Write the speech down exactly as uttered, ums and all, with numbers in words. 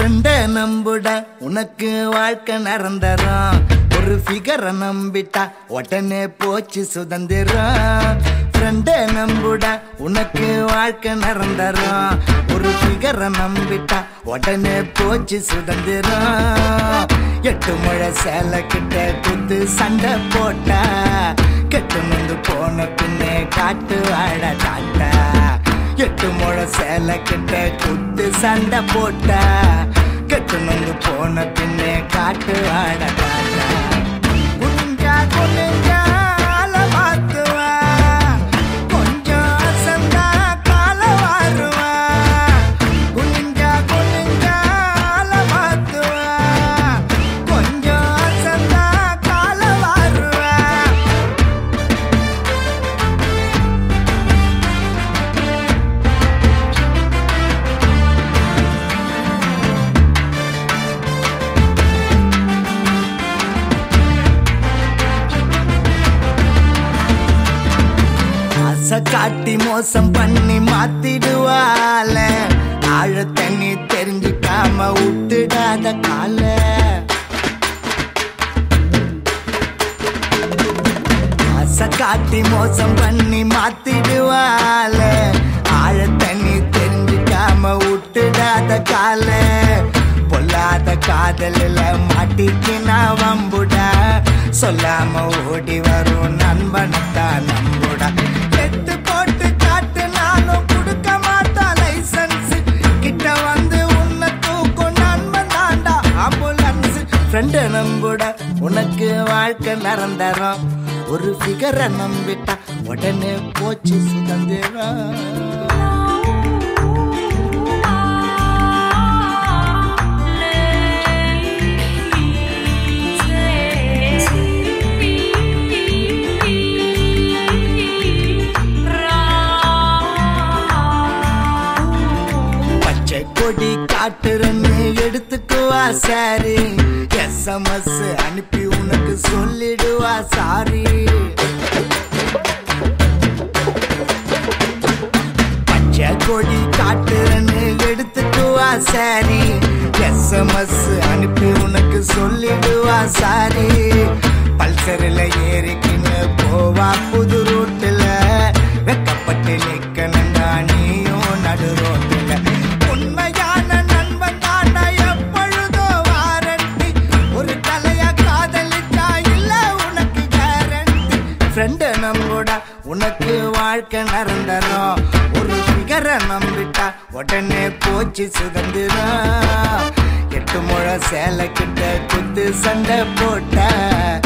ஃப்ரெண்ட நம்புட உனக்கு வாழ்க்கை நிரந்தரம். ஒரு ஃபிகரை நம்பிட்டா உடனே போச்சு சுதந்திரம். ஃப்ரெண்ட நம்புட உனக்கு வாழ்க்கை நிரந்தரம். ஒரு ஃபிகரை நம்பிட்டா உடனே போச்சு சுதந்திரம். எட்டு முழை சேலை கிட்ட குத்து சண்டை போட்டா கெட்டு நொந்து போன பின்னே காட்டு வாழ டாட்டா. எட்டு முழை சேலை கிட்ட குத்து சண்டை போட்டா கெட்டு நொந்து போன பின்னே காட்டு வாழ டாட்டா. குனிஞ்சா குனிஞ்சா ஆள மாத்துவா, கொஞ்சம் அசந்தா கால வாருவா. குனிஞ்சா குனிஞ்சா ஆள மாத்துவா, கொஞ்சம் அசந்தா கால வாருவா. ஆசை காட்டி மோசம் பண்ணி மாத்திடுவால. ஆழ தண்ணி தெரிஞ்சுக்காம விட்டுடாத கால. ஆசை காட்டி மோசம் பண்ணி மாத்திடுவால. ஆழ தண்ணி தெரிஞ்சுக்காம விட்டுடாத கால. பொல்லாத காதலில் மாட்டிக்கினா வம்புடா. சொல்லாம ஓடி வரும் நண்பனத்தா நம்புடா. எட்டு போட்டு காட்டு நானும் கொடுக்க மாட்டா லைசன்ஸ். கிட்ட வந்து உன்னை தூக்கும் நண்பன் தாண்டா ஆம்புலன்ஸ். ஃப்ரெண்ட நம்புட உனக்கு வாழ்க்கை நிரந்தரம். ஒரு ஃபிகரை நம்பிட்டா உடனே போச்சு சுதந்திரம். கொடி காட்டுறன்னு எடுத்துக்குவா சாரி. எஸ்எம்எஸ் அனுப்பி உனக்கு சொல்லிடுவா சாரி. பச்சை கொடி காட்டுறன்னு எடுத்துக்குவா சாரி. எஸ்எம்எஸ் அனுப்பி உனக்கு சொல்லிடுவா சாரி. பல்சரில் ஏறிக்கின்னு போவா புது ரூட்டுல. வெக்கப்பட்டு நிக்கணுண்டா நீயும் நடு ரோட்டுல. உண்மையான நண்பன் தாண்டா எப்பொழுதோ வாரண்டி. ஒரு தலையா காதலிச்சா இல்ல உனக்கு கேரண்டி. ஃப்ரெண்ட நம்புடா உனக்கு வாழ்க்கை நிரந்தரம். ஒரு ஃபிகரை நம்பிட்டா உடனே போச்சு சுதந்திரம். எட்டு முழை சேலை கிட்ட குத்து சண்டை போட்ட